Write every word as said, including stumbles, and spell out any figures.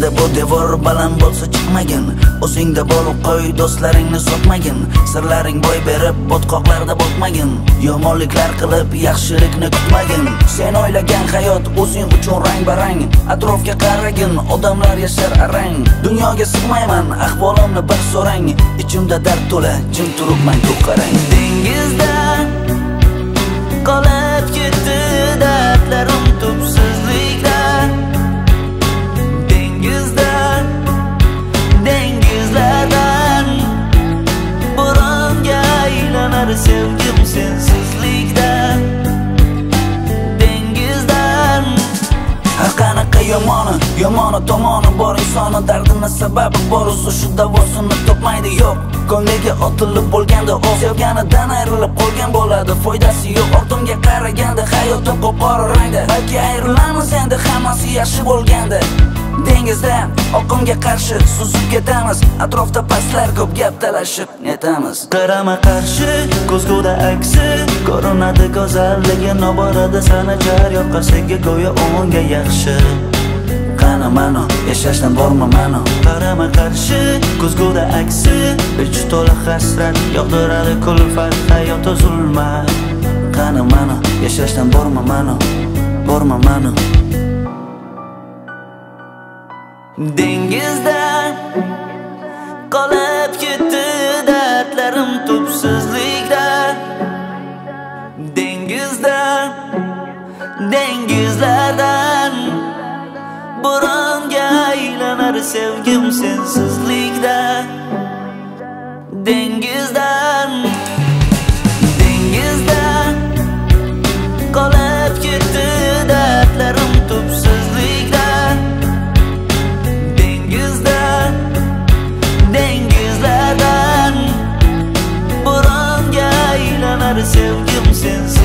Ko'nglida bu devor baland bo'lsa chiqmagin. O'zingda bo'lib qo'y, do'stlaringni sotmagin. Sirlaring boy berib botqoqlarda botmagin. Yomonliklar qilib yaxshilikni kutmagin. Sen o'ylagan hayot o'zing uchun rang-barang. Atrofga qaragin, odamlar yashar arang. Dunyoga sig'mayman, ahvolimni bir so'rang. Ichimda dard to'la, jim turibman ko'p qarang. Dengizda qolib ketdi dardlarim tubsizlikda. Dengizda dengizlardan bo'ronga aylanar sevgim sensizlikda. Dengizdan har qanaqa yomoni, yomoni tomoni bor insonni dardini sababi bor, o'zi shu davosini topmaydi yo'q. Ko'ngliga otilib bo'lganda o sevganidan ayrilib qolgan bo'ladi, foydasi yo'q. Ortimga qaraganda hayotim qop-qora rangda, balki ayrilamiz endi hammasi yaxshi bo'lganda. Dengizda oqimga qarshi suzib ketamiz, atrofda pastlar ko'p gap talashib netamiz. qarama qarshi ko'zguda aksi ko'rinadi go'zalligi, noborada sana jar yoqqa senga go'yo o'nga yaxshi. Qani mano yashashdan borma mano, qarama qarshi ko'zguda aksi ichi to'la hasrat, yog'diradi kulfat hayotda zulmat. Qani mano yashashdan borma mano, borma mano. Dengizda qolib ketdi dardlarim tubsizlikda. Dengizda dengizlardan bo'ronga aylanar sevgim sensizlikda. Dengizdan dengizda qolib ketdi dardlarim tubsizlikda. Dengizda dengizlardan bo'ronga aylanar sevgim sensiz